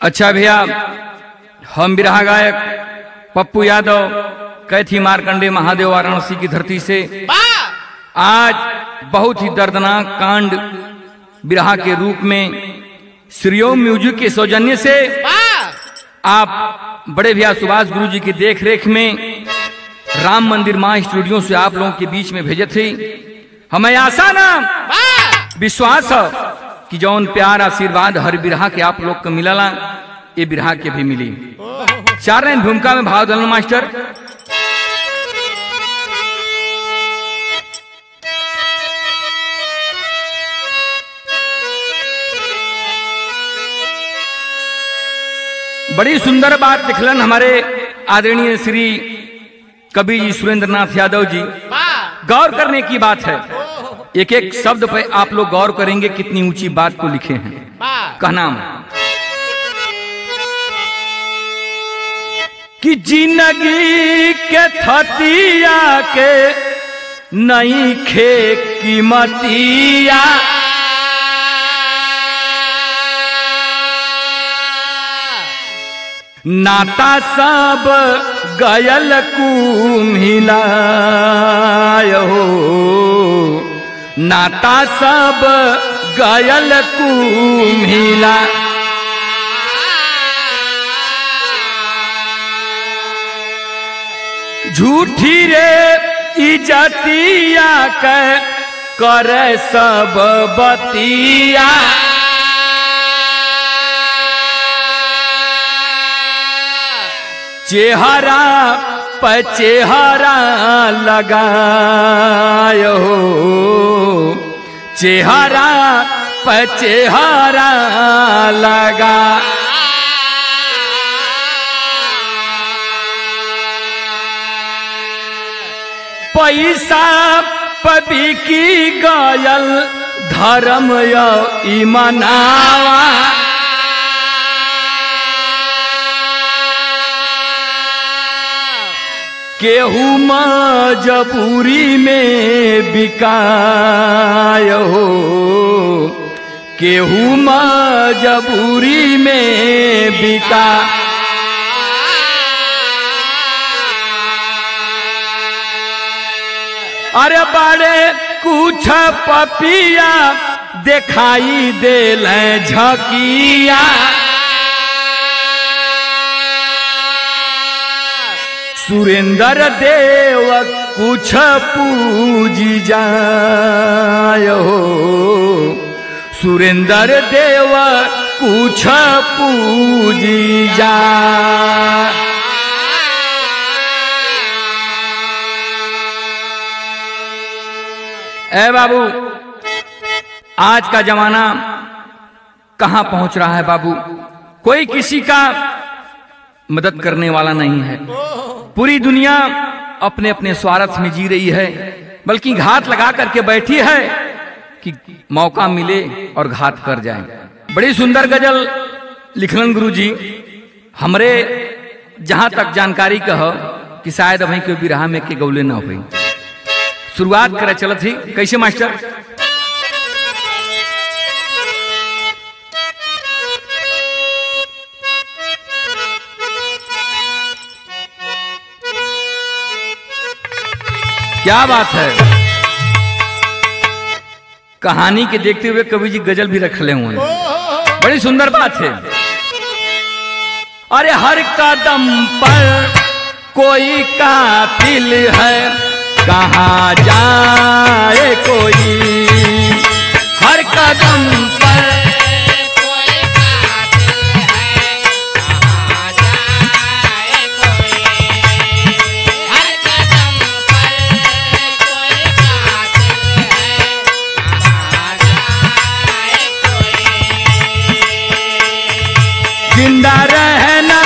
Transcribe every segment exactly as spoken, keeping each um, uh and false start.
अच्छा भैया, हम बिरहा गायक पप्पू यादव कैथी मार्कंडे महादेव वाराणसी की धरती से आज बहुत ही दर्दनाक कांड बिरहा के रूप में श्रीओम म्यूजिक के सौजन्य से आप बड़े भैया सुभाष गुरु जी की देख रेख में राम मंदिर मां स्टूडियो से आप लोगों के बीच में भेजे थे। हमें आशा ना विश्वास है कि जौन प्यार आशीर्वाद हर बिरहा के आप लोग को मिलला ये बिरहा के भी मिली। चार लाइन भूमिका में भाव दलन मास्टर। बड़ी सुंदर बात लिखलन हमारे आदरणीय श्री कवि जी सुरेंद्र नाथ यादव जी। गौर करने की बात है, एक एक शब्द पे आप लोग गौर करेंगे कितनी ऊंची बात को लिखे हैं। कहना कि जिंदगी के थतिया के नई खे कीमतिया नाता सब गयल कुम्हिला हो, नाता सब गयल कुम्हिला। झूठी रे इज्जतिया के करे सब बतिया चेहरा पर चेहरा लगायो, चेहरा पर चेहरा लगा। पैसा पबिकी गयल धर्म यो ईमानावा केहू मजबूरी में बिकाय हो, केहू मजबूरी में बिका। अरे बड़े कुछ पपिया दिखाई देल झकिया सुरेंद्र देव कुछ पूजी जाय हो, सुरेंद्र देव कुछ पूजी जा। ए बाबू, आज का जमाना कहां पहुंच रहा है बाबू, कोई किसी का मदद करने वाला नहीं है। पूरी दुनिया अपने अपने स्वार्थ में जी रही है, बल्कि घात लगा करके बैठी है कि मौका मिले और घात कर जाए। बड़ी सुंदर गजल लिखलन गुरु जी। हमरे जहां तक जानकारी कह कि शायद अभी कोई बिरहा में के गौले ना हुई। शुरुआत करे चलत थी कैसे मास्टर। क्या बात है, कहानी के देखते हुए कवि जी गजल भी रख ले हुए, बड़ी सुंदर बात है। अरे हर कदम पर कोई कातिल है, कहाँ जाए कोई, हर कदम पर कोई कातिल है, कहाँ जाए कोई, हर कदम पर कोई कातिल है, कहाँ जाए कोई। जिंदा रहना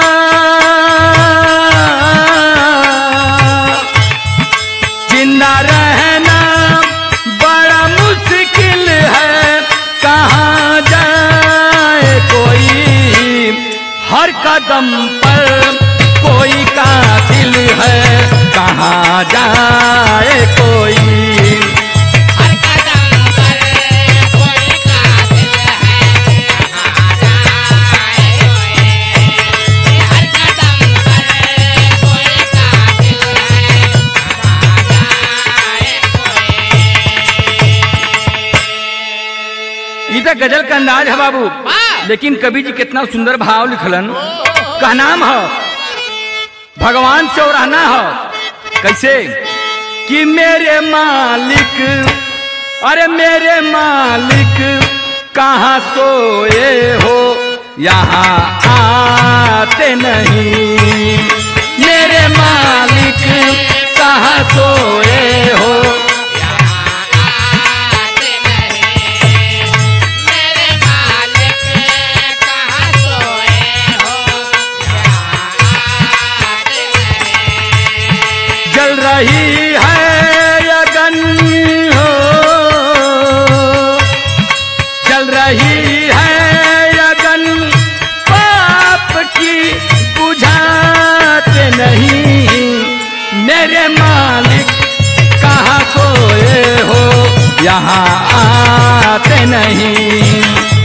जिंदा रहना बड़ा मुश्किल है, कहाँ जाए कोई, हर कदम पर कोई कातिल है, कहाँ जाए कोई, हर कदम पर कोई कातिल है, कहाँ जाए गजल का अंदाज है बाबू, लेकिन कवि जी कितना सुंदर भाव लिखलन। का नाम है भगवान से और रहना है कैसे कि मेरे मालिक, अरे मेरे मालिक कहाँ सोए हो, यहाँ आते नहीं। मेरे मालिक कहाँ सोए हो, जल रही है अगन हो, जल रही है अगन पाप की बुझाते नहीं। मेरे मालिक कहाँ सोए हो, यहाँ आते नहीं।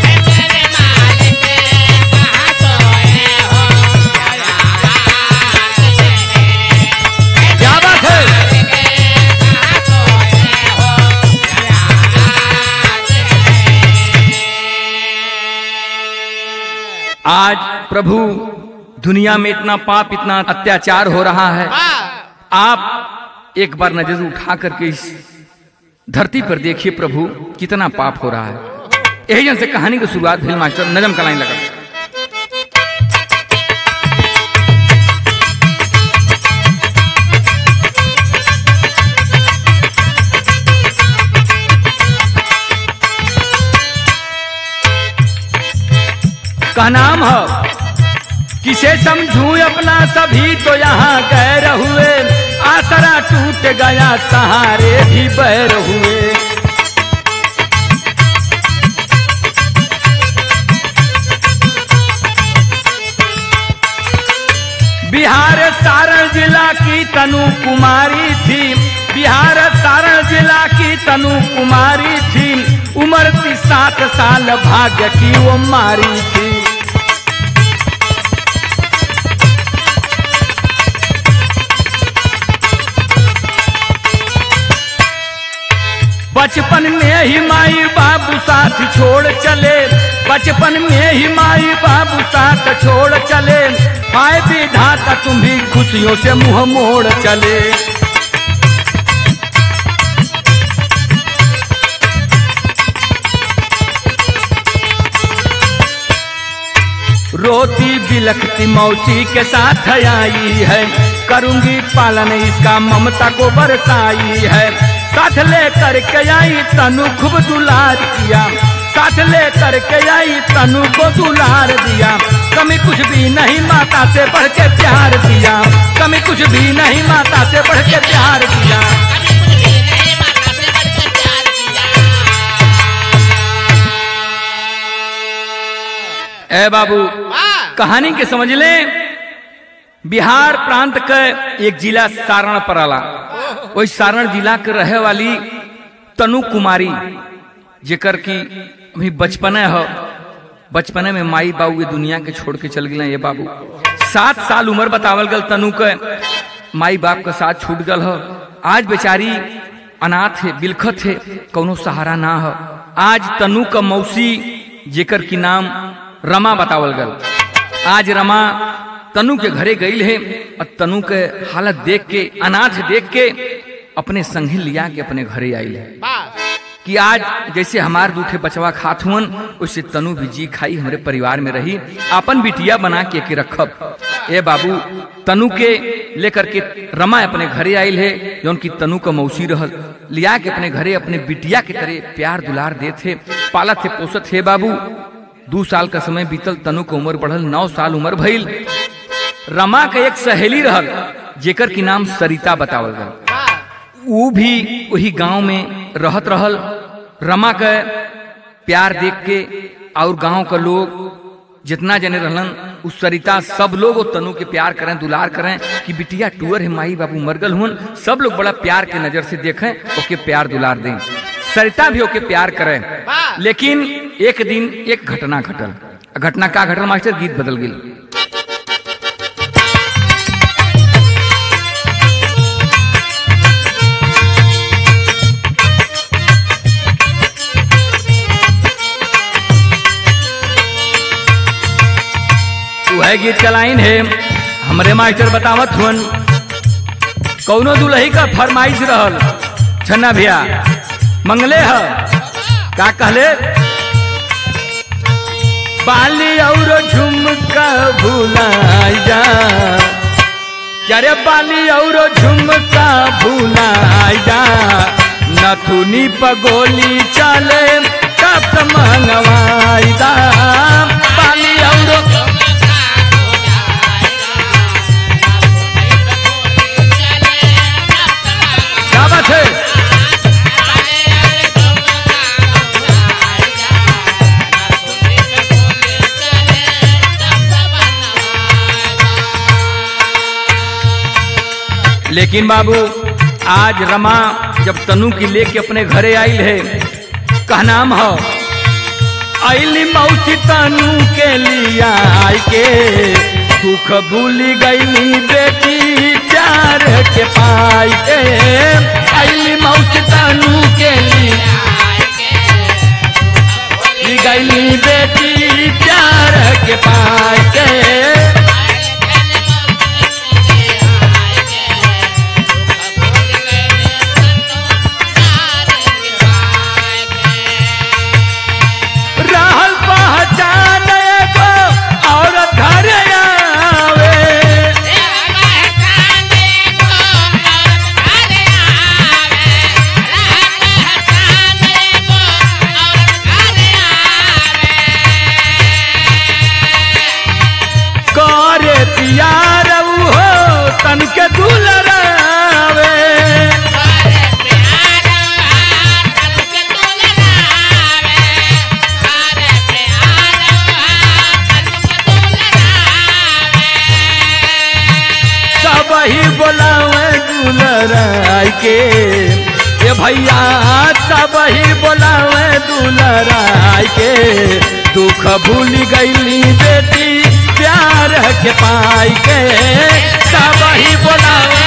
आज प्रभु दुनिया में इतना पाप, इतना अत्याचार हो रहा है। आप एक बार नजर उठा करके इस धरती पर देखिए प्रभु कितना पाप हो रहा है। यही जन से कहानी की शुरुआत भेल मास्टर नजम का लाइन लगा। का नाम है किसे समझूं अपना, सभी तो यहाँ गैर हुए। आसरा टूट गया सहारे भी बैर हुए। बिहार सारण जिला की तनु कुमारी थी, बिहार सारण जिला की तनु कुमारी थी। उम्र थी सात साल भाग्य की वो मारी थी। बचपन में ही माई बाबू साथ छोड़ चले, बचपन में ही माई बाबू साथ छोड़ चले। हाय विधाता तुम भी खुशियों से मुंह मोड़ चले। रोती बिलखती मौसी के साथ आई है, करूंगी पालन इसका ममता को बरसाई है। साथ ले करके आई तनु खूब दुलार किया, साथ ले करके आई तनु को दुलार दिया। कमी कुछ भी नहीं माता से बढ़ के प्यार दिया, कमी कुछ भी नहीं माता से बढ़ के प्यार दिया। ए बाबू कहानी के समझ ले। बिहार प्रांत का एक जिला सारण पड़ाला। वही सारण जिला के रहे वाली तनु कुमारी, जेकर की अभी बचपने है, बचपने में माई बाबू ये दुनिया के छोड़ के चल गए। ये बाबू सात साल उम्र बतावल गल तनु के, माई बाप का साथ छूट गल है। आज बेचारी अनाथ है, बिलखत है, कोनो सहारा ना है। आज तनु का मौसी जेकर की नाम रमा बतावल गल, आज रमा तनु के घरे गई है और तनु के हालत देख के, अनाथ देख के अपने संगी लिया के अपने घरे आई है कि आज जैसे हमार दूठे बचवा खात हुन, उससे तनु भी जी खाई हमारे परिवार में रही, अपन बिटिया बना के, के रखब। ए बाबू तनु के लेकर के रमा अपने घरे आयल है, जो उनकी तनु का मौसी रह लिया के अपने घरे अपने बिटिया के तरह प्यार दुलार देते, पालत थे, पोसत थे। बाबू दो साल का समय बीतल, तनु का उम्र बढ़ल, नौ साल उम्र भइल। रमा के एक सहेली रहल जेकर की नाम सरिता बतावल गल, वो भी वही गांव में रहत रहल। रमा के प्यार देख के और गांव का लोग जितना जने रहलन, उस सरिता सब लोग तनु के प्यार करें, दुलार करें कि बिटिया टूअर है, माई बाबू मरगल हुन, सब लोग बड़ा प्यार के नजर से देखें, ओके प्यार दुलार दें। सरिता भी ओके प्यार करें। लेकिन एक दिन एक घटना घटल। घटना का घटल मास्टर, गीत बदल गई। वह गीत का लाइन है हमरे मास्टर बतावत हुन कौनो दुल्ही का फरमाइश रहल छन्ना भैया मंगले है का कहले बाली और झुमका भुलाई जा क्या रे बाली और झुमका भुलाई जा नथुनी पगोली चले कब मंगवाई दा बाली और क्या बात है लेकिन बाबू आज रमा जब तनु की लेके अपने घरे आइल है का नाम हो आइली मौसी तनु के लिया आई के दुख भूली गईली बेटी प्यार के पाई के आइली मौसी तनु के लिया गईली बेटी प्यार के पाई के के ये भैया सब ही बोलावे दुलराय के दुख भूल गईली बेटी प्यार के पाई के सब ही बोलावे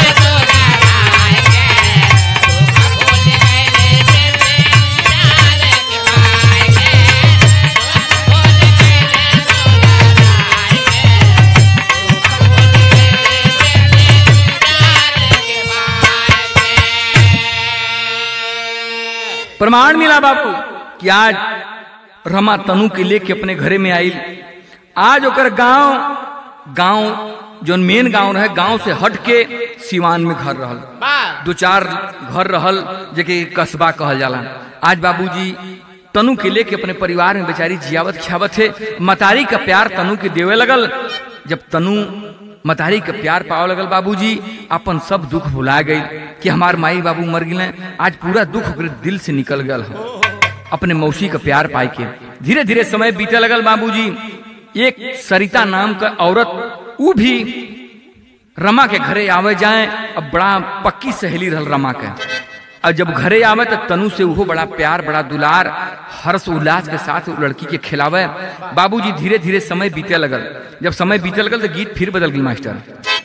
प्रमाण मिला बाबू कि आज रमा तनु के लेके अपने घरे में आई आज ओकर गांव गांव जो मेन गांव रहे गांव से हट के सिवान में घर रहल दो चार घर रहल जेके कस्बा कहल जाला। आज बाबूजी तनु के लेके अपने परिवार में बेचारी जियावत खियावत है मतारी का प्यार तनु के देवे लगल। जब तनु मतारी का प्यार पावे लगल बाबूजी अपन सब दुख भुला गई कि हमार माई बाबू मर गए। आज पूरा दुख दिल से निकल गया है अपने मौसी का प्यार पाई के। धीरे धीरे समय बीते लगल बाबूजी। एक सरिता नाम का औरत वो भी रमा के घरे आवे जाए। अब बड़ा पक्की सहेली रहल रमा के। और जब घरे आवे तो तनु से वो बड़ा प्यार बड़ा दुलार हर्ष उल्लास के साथ लड़की के खिलावे। बाबूजी धीरे धीरे समय बीते लगल। जब समय बीते लगल तो गीत फिर बदल गई मास्टर।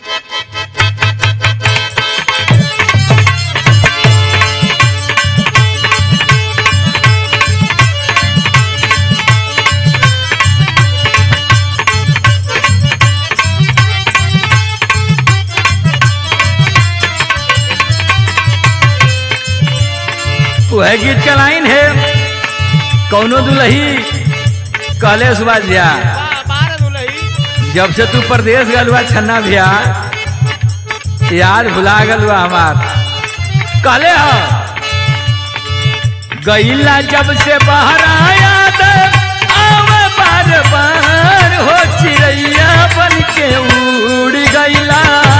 वह गीत का लाइन है कौनो दुलही कहले सुभाष भैया जब से तू परदेश गल हुआ छन्ना भैया याद भुला गल हुआ हमार कहले हो गईला जब से बाहर आया आवे बार बार हो चिड़ैया बन के उड़ गईला।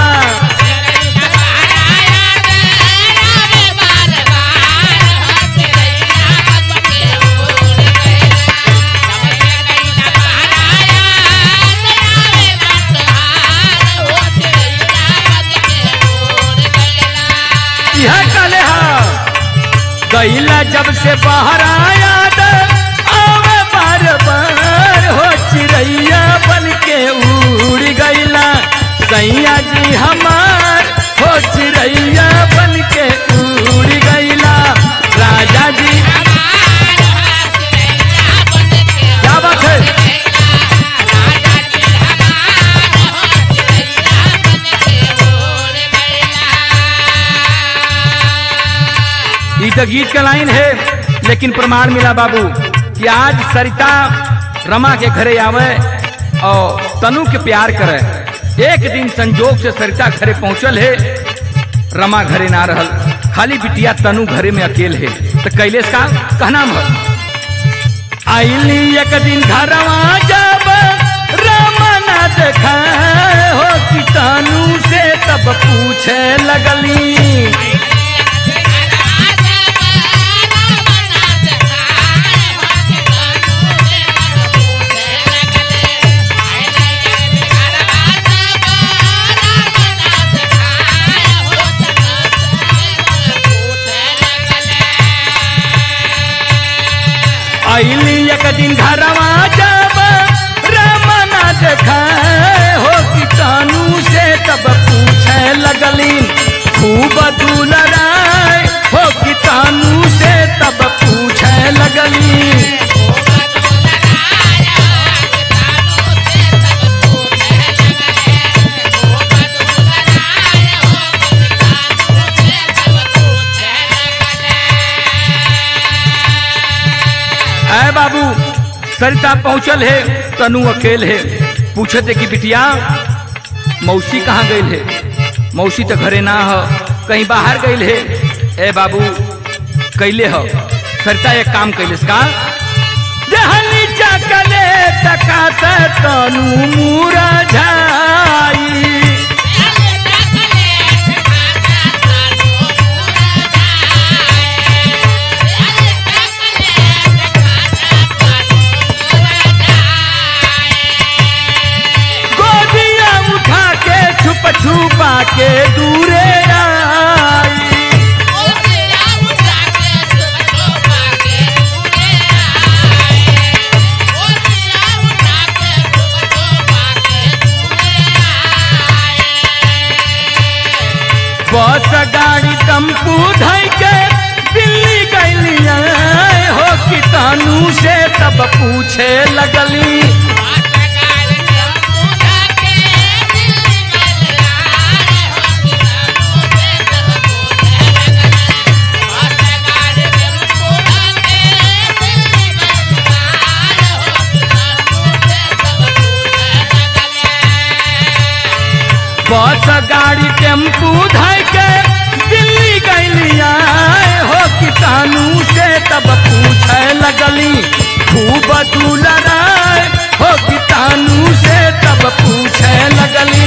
गईला जब से बाहर आया आवे बार बार हो चिड़ैया बन के उड़ गईला। सैया जी हमार हो चिड़ैया बन के उड़ गईला। राजा जी क्या बात है तो गीत का लाइन है, लेकिन प्रमाण मिला बाबू कि आज सरिता रमा के घरे आवे और तनु के प्यार करे। एक दिन संजोग से सरिता घरे पहुंचल है, रमा घरे ना रहल, खाली बिटिया तनु घरे में अकेले है। तो कैलेश का कहना आईली एक दिन घरवा जब रमा ना देखा हो कि तनु से तब पूछे लगली। आईली एक दिन घरवा जब रमा ना देखा हो कि तनु से तब पूछे लगली। खूब दुलराय हो कि तनु से तब पूछे लगली। ऐ बाबू सरिता पहुंचल है, तनु अकेले है। पूछे थे कि बिटिया मौसी कहाँ गई है? मौसी तो घरे ना हो, कहीं बाहर गई है। ए बाबू कैले हो? सरिता एक काम कैले का चकले तकात तनु मुरझाई। छुप छुपा के दूरे आई। बस गाड़ी टम्पू धई के दिल्ली गईलिया हो कि तनु से तब पूछे लगली। बस गाड़ी टेम्पू धई के दिल्ली गईलिया हो कि तनु से तब पूछे लगली। खूब दुलराय हो कि तनु से तब पूछे लगली।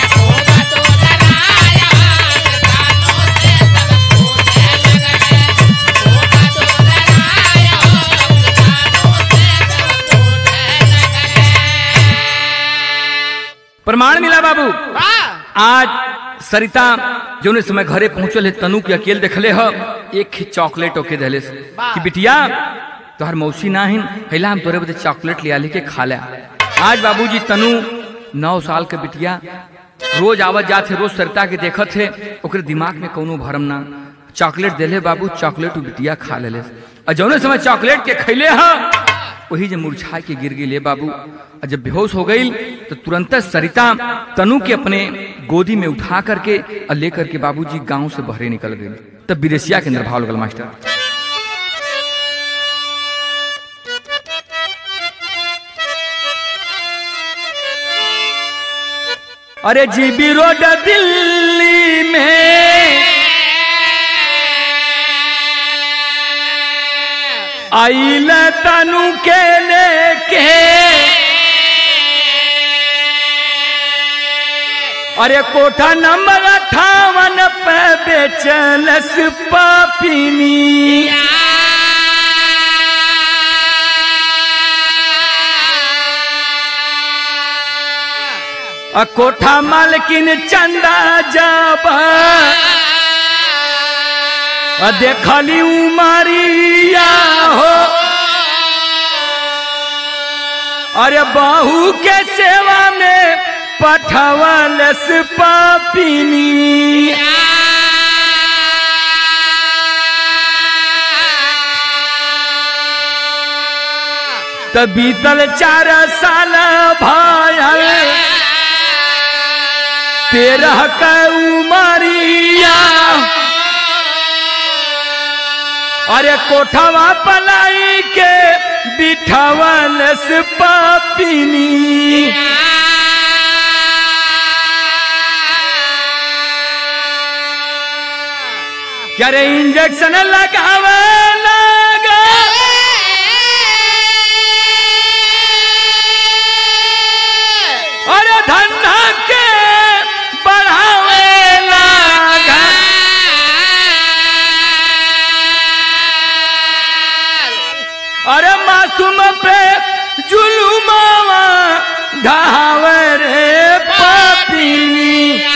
प्रमाण मिला बाबू। आज सरिता जो समय घरे पहुंचल है, तनु के अकेले देखले हो, एक चॉकलेट ओके दहले कि बिटिया तोहर मौसी ना हिन, हैला हम तोरे बदे चॉकलेट ले आली के खा ले। आज बाबूजी तनु नौ साल के बिटिया रोज आवत जात है, रोज सरिता के देखत है, ओकरे दिमाग में कोनो भरम ना। चॉकलेट देले बाबू, चॉकलेट बिटिया खा ले। और जौने समय चॉकलेट के खैले है वही जब मुरझा के गिर गई ले बाबू। और जब बेहोश हो गई तो तुरंत सरिता तनु के अपने गोदी में उठा करके और लेकर के बाबूजी गांव से बहरे निकल गई। तब विदेशिया के अंदर भाव लगल मास्टर। अरे जीबी रोड दिल्ली में आइल तनु के लेके। अरे कोठा नंबर अठावन पे बेचलस पापिनी। कोठा मालकिन चंदा जब देखली उमरिया हो। अरे बहू के सेवा में पठवलस पापिनी। तब बीतल चार साल भायल तेरह का उमरिया। अरे कोठवा पलाई के बिठावलस पापिनी क्या रे इंजेक्शन लगावे लगा अरे धंधा के बढ़ावे लगा अरे मासूम पे जुलुमावा ढावे रे पापिनी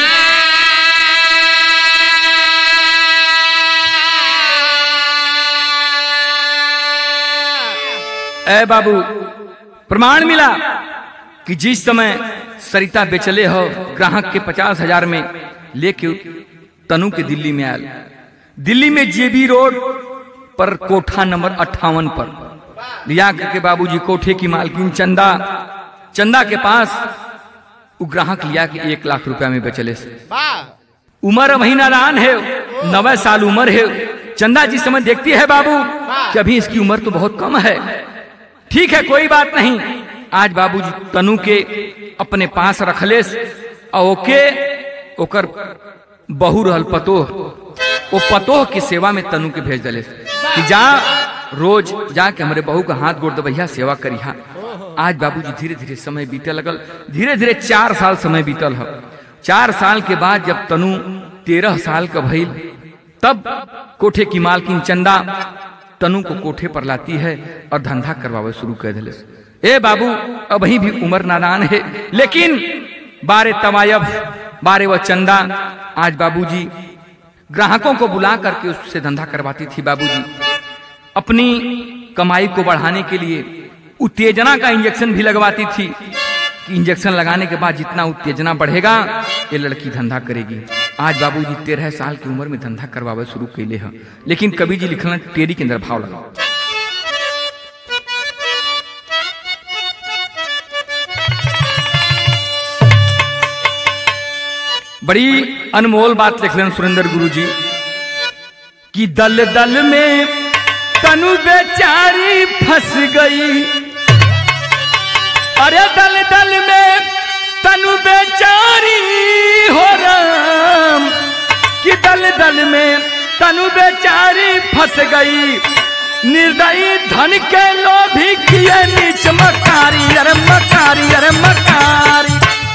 ए बाबू प्रमाण मिला कि जिस समय सरिता बेचले हो ग्राहक के पचास हजार में लेके तनु के दिल्ली में आयल। दिल्ली में जेबी रोड पर कोठा नंबर अट्ठावन पर लिया करके बाबूजी कोठे की मालकिन चंदा चंदा के पास वो ग्राहक लिया के एक लाख रुपया में बेचले से। उम्र वही नादान है, नवे साल उम्र है। चंदा जिस समय देखती है बाबू कि अभी इसकी उम्र तो बहुत कम है, ठीक है कोई बात नहीं। आज बाबूजी तनु के अपने पास रखले ओके ओकर बहु रहल पतोह, वो पतोह की सेवा में तनु के भेज दले कि जा रोज जाके हमारे बहू का हाथ गोड़ दबैया सेवा करिहा। आज बाबूजी धीरे धीरे समय बीते लगल, धीरे धीरे चार साल समय बीतल है। चार साल के बाद जब तनु तेरह साल का भइल तब कोठे की मालकिन चंदा तनु को कोठे पर लाती है और धंधा करवावे शुरू कर दिले। ए बाबू अभी भी उम्र नादान है, लेकिन बारे तवायब बारे वह चंदा आज बाबूजी ग्राहकों को बुला करके उससे धंधा करवाती थी। बाबूजी अपनी कमाई को बढ़ाने के लिए उत्तेजना का इंजेक्शन भी लगवाती थी कि इंजेक्शन लगाने के बाद जितना उत्तेजना बढ़ेगा ये लड़की धंधा करेगी। आज बाबूजी तेरह साल की उम्र में धंधा करवावे शुरू कैले हैं, लेकिन कवि जी लिखना टेरी के अंदर भाव लगा। बड़ी अनमोल बात लिख लें सुरेंद्र गुरु जी कि दल दल में तनु बेचारी फंस गई। अरे दल दल में तनु बेचारी हो राम कि दल दल में तनु बेचारी फंस गई। निर्दयी धन के लोभी किए नीच मकारी, अरे मकारी अरे मकारी।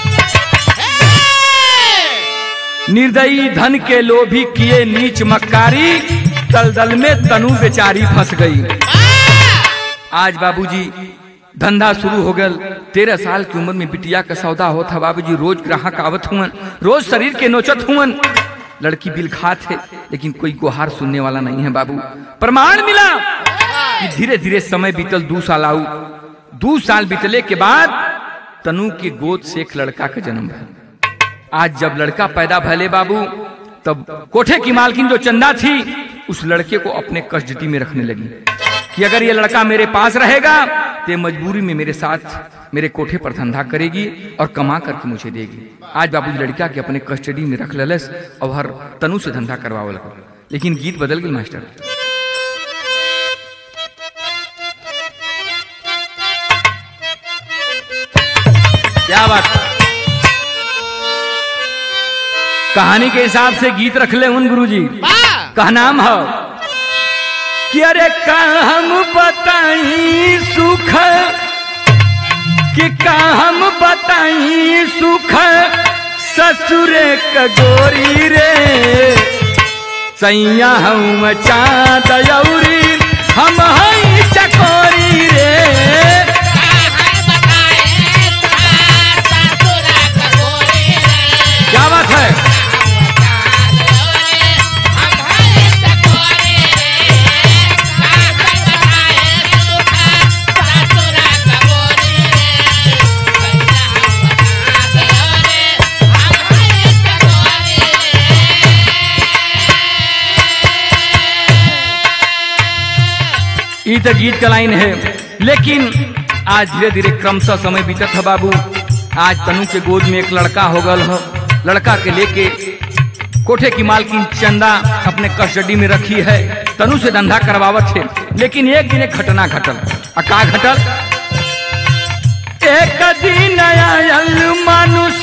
निर्दयी धन के लोभी किए नीच मकारी, दलदल में तनु बेचारी फंस गई। आज बाबूजी धंधा शुरू हो गया। तेरह साल की उम्र में बिटिया का सौदा होता बाबूजी, रोज ग्राहक आवत हुआ, रोज शरीर के नोचत हुआ। लड़की बिल खात है लेकिन कोई गुहार सुनने वाला नहीं है। बाबू प्रमाण मिला कि धीरे धीरे समय बीतल, दो साल आऊ दो साल बीतले के बाद तनु की गोद से एक लड़का का जन्म है। आज जब लड़का पैदा भले बाबू तब कोठे की मालकिन जो चंदा थी उस लड़के को अपने कस्टडी में रखने लगी कि अगर ये लड़का मेरे पास रहेगा तो मजबूरी में मेरे साथ मेरे कोठे पर धंधा करेगी और कमा करके मुझे देगी। आज बाबू लड़का के अपने कस्टडी में रख ललस और हर तनु से धंधा करवावे लगा। लेकिन गीत बदल गई मास्टर। क्या बात, कहानी के हिसाब से गीत रख ले उन गुरुजी का नाम है कि अरे का हम बताई सुख, कि का हम बताई सुख ससुरे का गोरी रे। सैया हम चाँदयौरी हम हई चकोरी रे। क्या बात है, ये तो गीत का लाइन है। लेकिन आज धीरे धीरे क्रमशः समय बीतत है बाबू। आज तनु के गोद में एक लड़का हो गल हो। लड़का के लेके कोठे की मालकिन चंदा अपने कस्टडी में रखी है। तनु से धंधा करवावत थे। लेकिन एक दिन एक घटना घटल। आ का घटल? एक दिन आयल मानुष,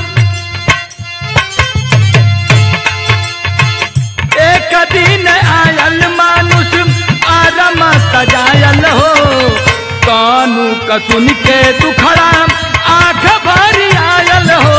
एक दिन आयल मानुष आरम सजायल हो। कानू का सुन के दुखड़ा आँख भरी आयल हो।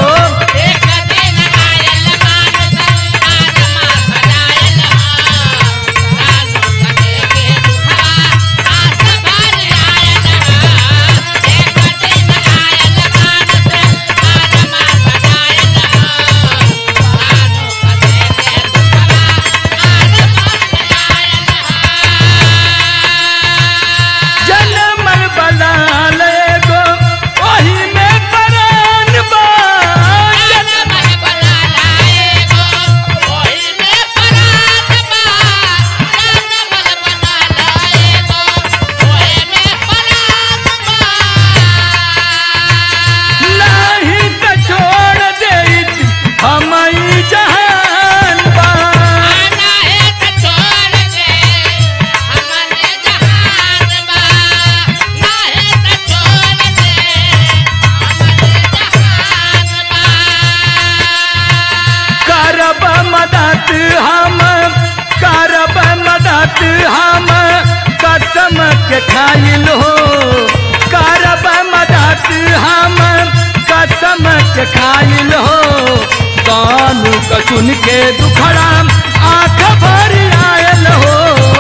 हम करब मदद हम कसम के खाइल हो। करब मदद हम कसम के खाइल हो। कानू का सुन के दुखड़ा आँख भरी आयल हो।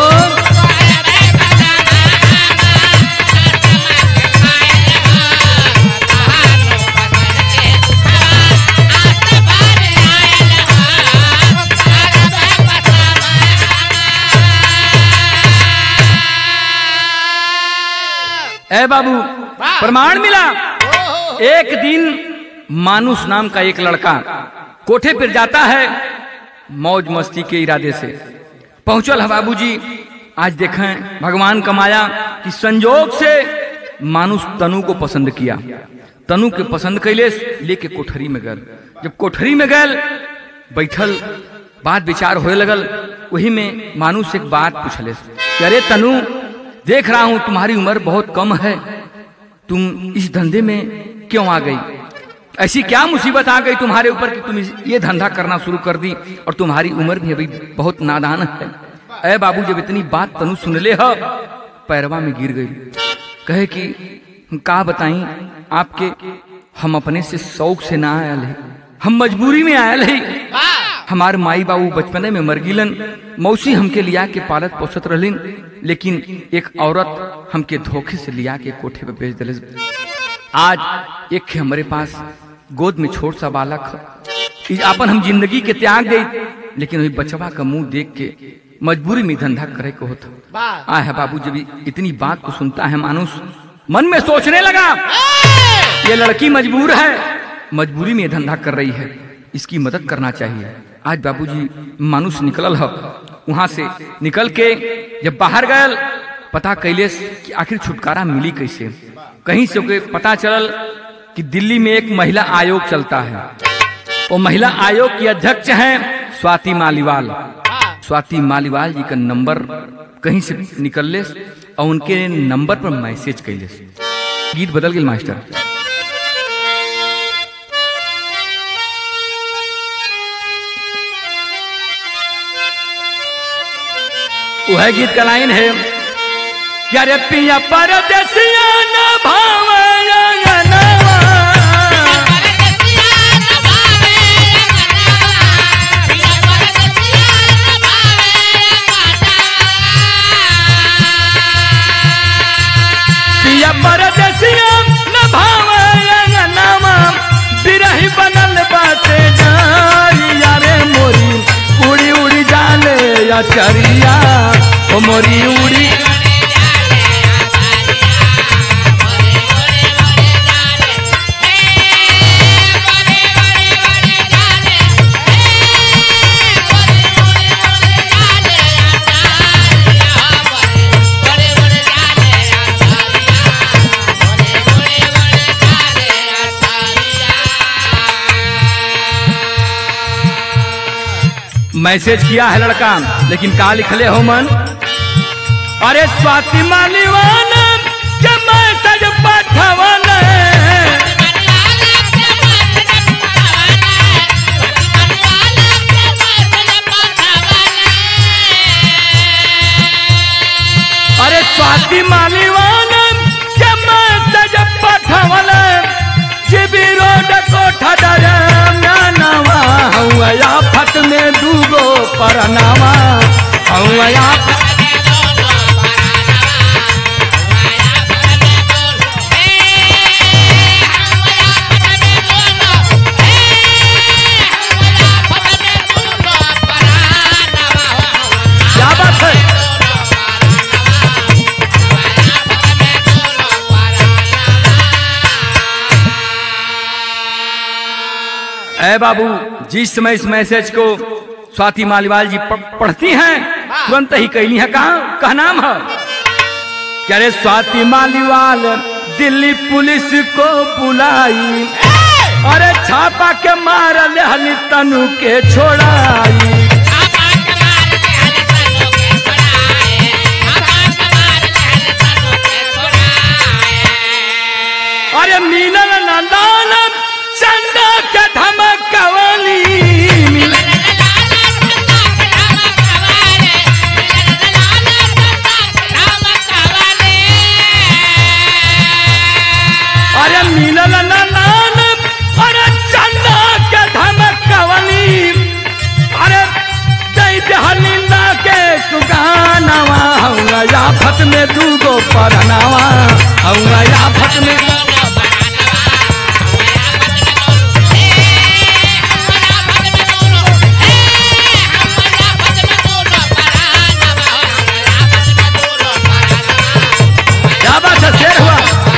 ए बाबू, प्रमाण मिला। एक दिन मानुष नाम का एक लड़का कोठे पर जाता है मौज मस्ती के इरादे से। पहुंचल है बाबूजी। आज देखें भगवान का माया कि संजोग से मानुष तनु को पसंद किया। तनु के पसंद कैले लेके कोठरी में गल। जब कोठरी में गल बैठल बात विचार होए लगल। वही में मानुष एक बात पूछले, अरे तनु, देख रहा हूं तुम्हारी उम्र बहुत कम है, तुम इस धंधे में क्यों आ गई? ऐसी क्या मुसीबत आ गई तुम्हारे ऊपर कि तुम ये धंधा करना शुरू कर दी और तुम्हारी उम्र भी अभी बहुत नादान है? ऐ बाबू, जब इतनी बात तनु सुन ले ह पैरवा में गिर गई। कहे कि हम का बताई आपके, हम अपने से शौक से ना आयल है, हम मजबूरी में आयल है। हमारे माई बाबू बचपने में मर गिलन, मौसी हमके लिया के पालत पोसत रहलिन, लेकिन एक औरत हमके धोखे से लिया के कोठे पे बेच दिले। आज एक हमारे पास गोद में छोट सा बालक, अपन हम जिंदगी के त्याग दे, लेकिन वही बचवा का मुंह देख के मजबूरी में धंधा करे को होता। आ है बाबू, जब इतनी बात को सुनता है मानुष मन में सोचने लगा, ये लड़की मजबूर है, मजबूरी में धंधा कर रही है, इसकी मदद करना चाहिए। आज बाबूजी मानुष निकलल है, वहां से निकल के जब बाहर गयल पता कैले कि आखिर छुटकारा मिली कैसे। कहीं से ओके पता चलल कि दिल्ली में एक महिला आयोग चलता है। वो महिला आयोग की अध्यक्ष हैं स्वाति मालीवाल। स्वाति मालीवाल जी का नंबर कहीं से निकलले और उनके नंबर पर मैसेज कैले। गीत बदल गए मास्टर। वह गीत का लाइन है, क्या रे पिया परदेसिया न भावे अंगनवा, पिया परदेसिया न भावे अंगनवा, बिरही बनल बाटे जारिया रे मोरी उड़ी उड़ी जाले या चरिया, ओ मोरी उड़ी मैसेज किया है लड़का, लेकिन का लिखले हो मन? अरे स्वाति मालीवाल के मैसेज पाठवल, अरे स्वाति मालीवाल के मैसेज पाठवल, जीबी रोड कोठा दरम्यानवा, हौवा आफत में दूगो परनावा, हौवा आफत ऐ बाबू। जिस समय इस मैसेज को स्वाति मालीवाल जी पढ़ती हैं, तुरंत ही कहली है कहा का नाम है? क्या रे स्वाति मालीवाल दिल्ली पुलिस को बुलाई, अरे छापा के मार ले तनु के छोड़ाई, अरे मिलल नंदान चंदा के धमकवली, अरे मिलल नंदान अरे चंदा के धमकवली, अरे दई दहलिंदा के सुगानवा, हौवा आफत में दूगो परनावा, हौवा आफत में शेर हुआ।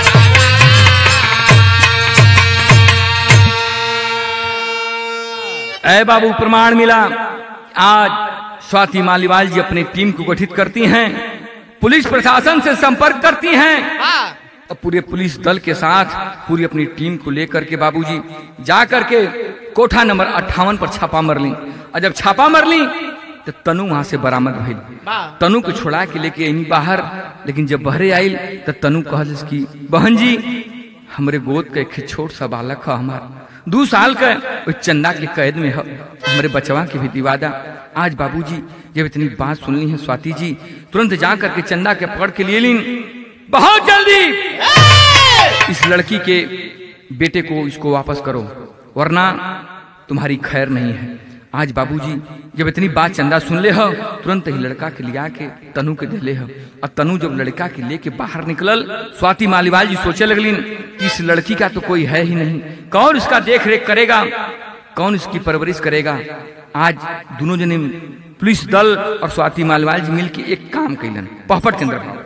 ऐ बाबू प्रमाण मिला। आज स्वाति मालीवाल जी अपनी टीम को गठित करती हैं, पुलिस प्रशासन से संपर्क करती हैं और पूरे पुलिस दल के साथ पूरी अपनी टीम को लेकर के बाबूजी जा करके कोठा नंबर अट्ठावन पर छापा मर ली। और जब छापा मर ली तो तनु वहां से बरामद भइल। तनु को छोड़ा के लेके आई बाहर, लेकिन जब बहरे आई तो तनु कहल कि बहन जी हमरे गोद का एक छोट सा बालक है, हमार दो साल का वो चंदा के कैद में है, हमारे बचवा के भी दिवादा। आज बाबूजी जब इतनी बात सुनली है स्वाति जी तुरंत जा करके चंदा के पकड़ के लिए लीन, बहुत जल्दी इस लड़की के बेटे को इसको वापस करो वरना तुम्हारी खैर नहीं है। आज बाबूजी जब इतनी बात चंदा सुन ले हो तुरंत ही लड़का के लिया के तनु के दे ले हो। और तनु जब लड़का के लेके बाहर निकलल, स्वाति मालीवाल जी सोचे लगलिन कि इस लड़की का तो कोई है ही नहीं, कौन इसका देख रेख करेगा, कौन इसकी परवरिश करेगा। आज दोनों जने पुलिस दल और स्वाति मालीवाल जी मिल के एक काम कैलन, पहपट चंद्र भाव।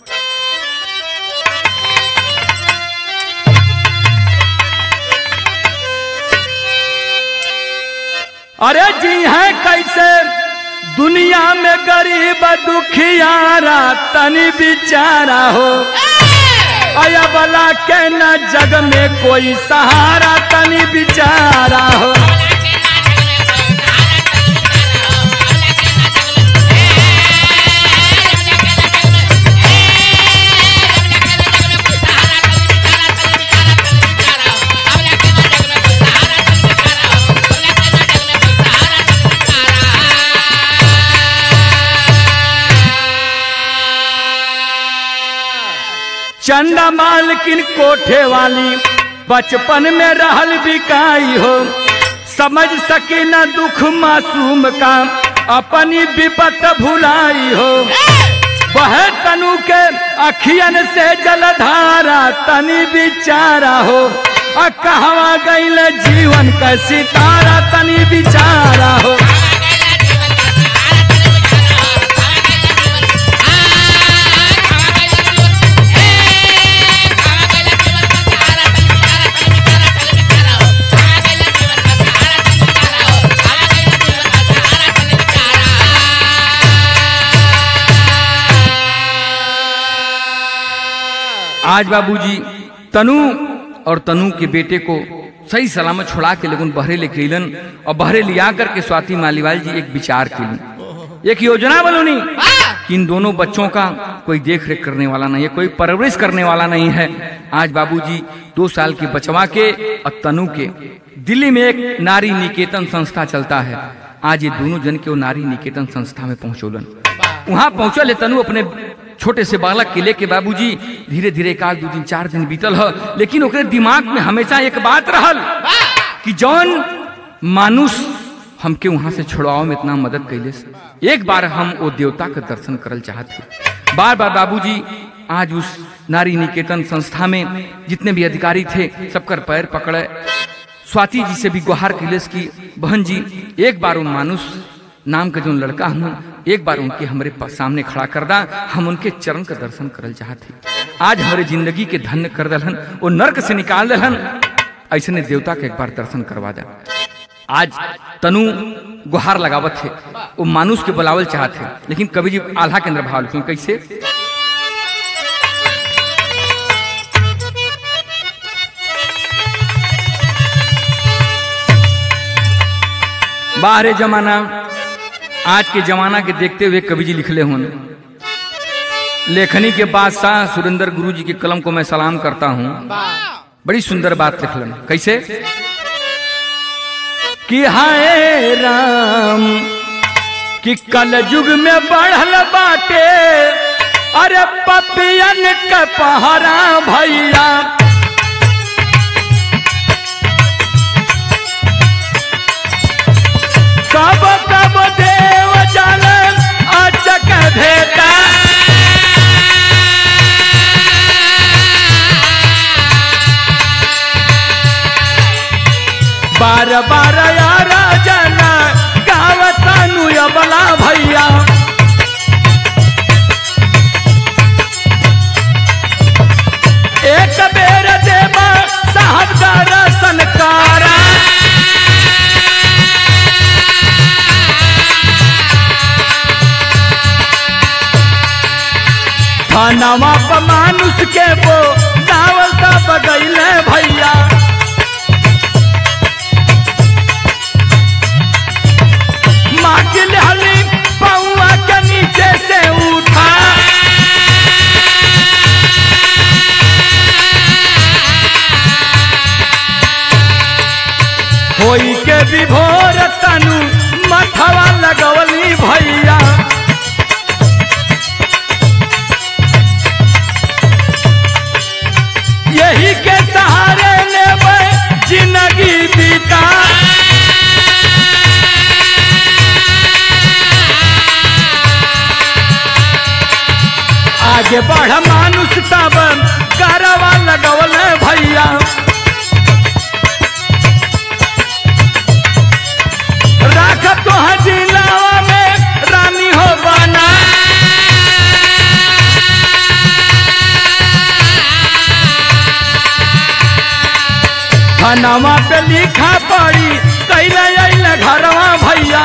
अरे जी है कैसे दुनिया में गरीब दुखियारा तनी बिचारा हो, आया बला के न जग में कोई सहारा तनी बिचारा हो। चंदा मालकिन कोठे वाली बचपन में रहल बिकाई हो, समझ सकी न दुख मासूम का अपनी विपत भुलाई हो। वह तनु के अखियन से जलधारा तनी बिचारा हो, आ कहवा गईल जीवन का सितारा तनी बिचारा हो। आज बाबूजी तनु और तनु के बेटे को सही सलामत छुड़ा के लेकिन बहरे लेके अलन और बहरे लिया करके स्वाति मालीवाल जी एक विचार के एक योजना बनोनी कि इन दोनों बच्चों का कोई देख रेख करने वाला नहीं है, कोई परवरिश करने वाला नहीं है। आज बाबूजी दो साल के बचवा के और तनु के दिल्ली में एक नारी निकेतन संस्था चलता है। आज ये दोनों जन के वो नारी निकेतन संस्था में पहुंचोलन। वहां पहुंचल है तनु अपने छोटे से बालक के लेके। बाबूजी धीरे धीरे एक आध दो दिन चार दिन बीतल है, लेकिन ओकरे दिमाग में हमेशा एक बात रहल कि जौन मानुष हमके वहां से छुड़ाओ में इतना मदद कैले से एक बार हम वो देवता का दर्शन करल चाहते। बार बार बाबूजी आज उस नारी निकेतन संस्था में जितने भी अधिकारी थे सबकर पैर पकड़े, स्वाति जी से भी गुहार कैले की बहन जी एक बार उन मानुष नाम का जो लड़का हम एक बार उनके हमारे सामने खड़ा कर दा, हम उनके चरण का दर्शन करल चाहते। आज हमारे जिंदगी के धन्य कर दलहन, वो नर्क से निकाल दलहन, ऐसे ने देवता के एक बार दर्शन करवा दा। आज तनु गुहार लगावत थे, वो मानुष के बुलावल चाहते, लेकिन कवि जी आल्हा के अंदर भाव लिखे कैसे बाहरे जमाना आज के जमाना के देखते हुए कवि जी लिखले हों। लेखनी के बादशाह सुरेंद्र गुरु जी के कलम को मैं सलाम करता हूं। बड़ी सुंदर बात लिखलन कैसे कि हाय राम कि कल युग में बढ़ल बाटे अरे पपियन के पहरा भैया, कब कब देव जल अचक भेटा, बार बार यार जना गावतानु अबला भैया, एक बेर देवा साहब दर्शन करा, थानावा पर मानुष के वो दावता बगैले भैया, माँ की लहली पौआ के नीचे से उठा, होई के विभोर तनु मथवा लगवली भैया, यही के सहारे लेवे जिंदगी बीता, आगे बढ़ मानुष तब करवा लगवल भैया, राख तो जिलावा में रानी हो बना, खानावा पे लिखा पड़ी कैला अइला घरवा भैया,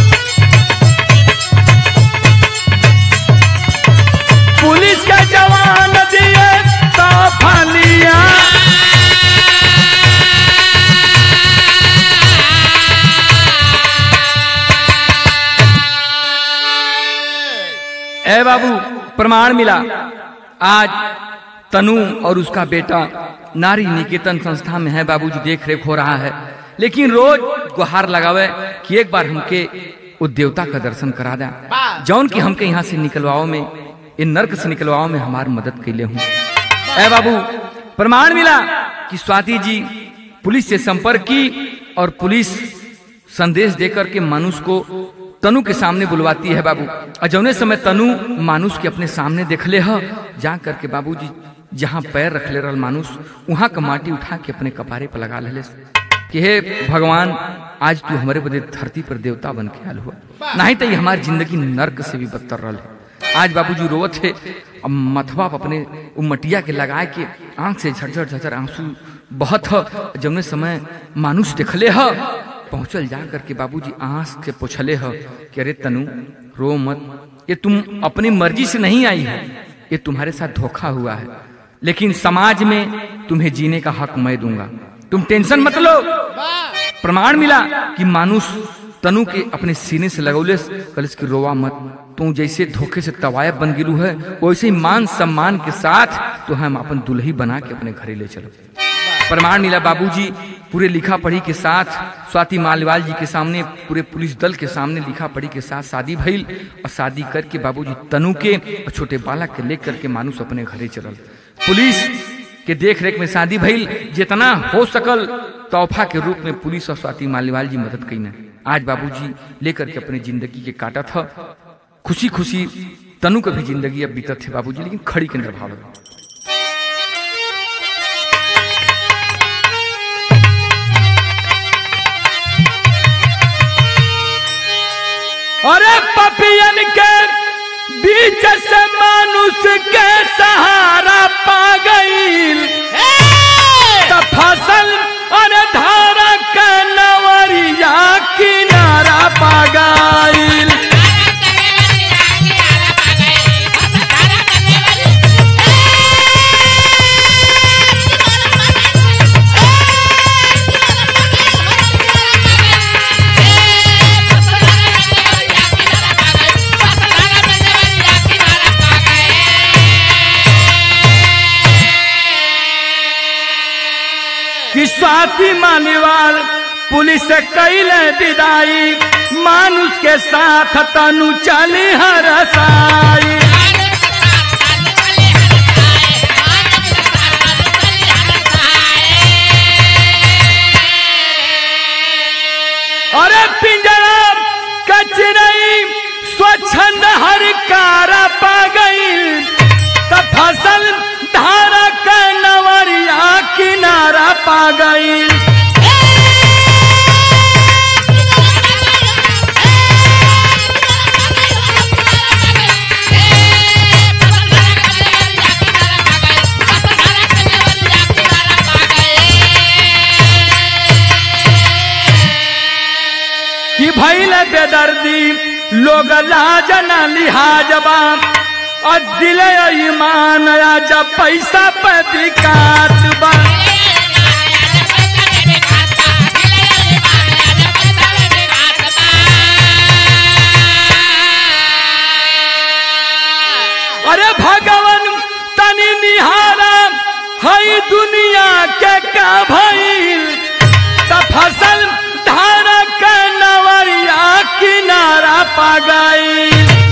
पुलिस के जवान दिए तो फलिया, ए बाबू प्रमाण मिला। आज तनु और उसका बेटा नारी निकेतन संस्था में है बाबूजी, देख रेख हो रहा है, लेकिन रोज गुहार लगावे कि एक बार हमके उस देवता का दर्शन करा दे, जौन की हमके यहाँ से निकलवाओ में, इन नर्क से निकलवाओ में हमारी मदद के लिए हूँ। ए बाबू प्रमाण मिला कि स्वाति जी पुलिस से संपर्क की और पुलिस संदेश देकर के मानुष को तनु के सामने बुलवाती है बाबू। और जौने समय तनु मानुष के अपने सामने देखले है, जा करके बाबूजी जहाँ पैर रख ले रहा मानुष वहां का माटी उठा के अपने कपारे पर लगा ले कि हे भगवान आज तू हमारे बदे धरती पर देवता बन के आल हुआ, नहीं तो ये हमारी जिंदगी नर्क से भी बदतर रहा है। आज बाबूजी रोवत है, अब मथवा अपने मटिया के लगा के आंख से झरझर झरझर आंसू बहुत है। जौने समय मानुष देखले है, पहुंचल जा करके बाबूजी आंख से पूछले है कि अरे तनु रो मत, ये तुम अपनी मर्जी से नहीं आई है, ये तुम्हारे साथ धोखा हुआ है, लेकिन समाज में तुम्हें जीने का हक मैं दूंगा। तुम टेंशन मत लो। प्रमाण मिला कि मानुष तनु के अपने सीने से लगौले कलिस की रोवा मत, तू जैसे धोखे से तवायब बन गिरू है वैसे ही मान सम्मान के साथ तो हम अपन दुल्ही बना के अपने घरे ले चलो। प्रमाण मिला बाबूजी पूरे लिखा पढ़ी के साथ स्वाति मालीवाल जी के सामने पूरे पुलिस दल के सामने लिखा पढ़ी के साथ शादी भइल और शादी करके बाबूजी तनु के और छोटे बालक के लेकर के मानुष अपने घरे चलल। पुलिस के देख रेख में शादी भइल, जितना हो सकल तोहफा के रूप में पुलिस और स्वाति मालीवाल जी मदद कईना। आज बाबूजी लेकर के अपने जिंदगी के काटा था, खुशी खुशी तनु का भी जिंदगी अब बीतत थे बाबूजी, लेकिन खड़ी के अंदर भाव लगा। अरे पपियन के बीच से मानुष के सहारा पा गईल, तो फसल अरे धारा का नवरिया किनारा पा गईल। स्वाति मालीवाल पुलिस से कैले विदाई, मानुष के साथ तनु चली हरसाई। अरे पिंजरा कचरई स्वच्छंद हर कारा पा गई, तो फसल धारा का नवरिया किनारा पा गई। कि भइल बेदर्दी लोग लाज न लिहाजबा, और दिल ईमान जब पैसा पे बिकात बा। अरे भगवान तनी निहारा है दुनिया के का भइल, तो फसल धारा का नवरिया किनारा पा गई।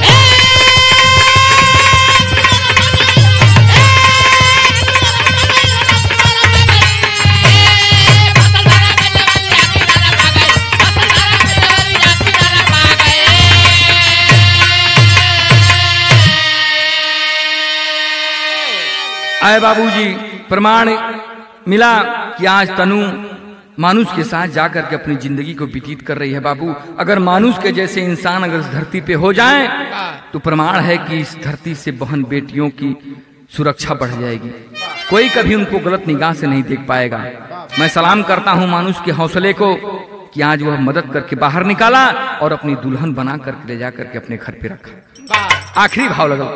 आए बाबूजी प्रमाण मिला कि आज तनु मानुष के साथ जाकर के अपनी जिंदगी को व्यतीत कर रही है। बाबू अगर मानुष के जैसे इंसान अगर इस धरती पे हो जाएं तो प्रमाण है कि इस धरती से बहन बेटियों की सुरक्षा बढ़ जाएगी, कोई कभी उनको गलत निगाह से नहीं देख पाएगा। मैं सलाम करता हूं मानुष के हौसले को कि आज वह मदद करके बाहर निकाला और अपनी दुल्हन बना करके ले जाकर के अपने घर पे रखा। आखिरी भाव लगा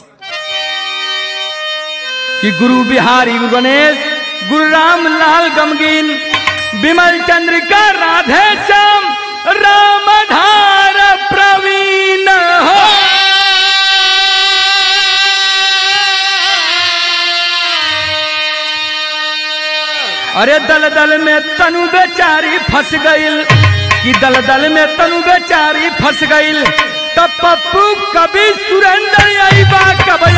कि गुरु बिहारी गुरु गणेश गुरु राम लाल गमगीन विमल चंद्रिका राधे श्याम रामधार प्रवीण हो। अरे दल दल में तनु बेचारी फंस गईल, कि दल दल में तनु बेचारी फंस गईल, तब पप्पू कभी सुरेंद्र आई बा कब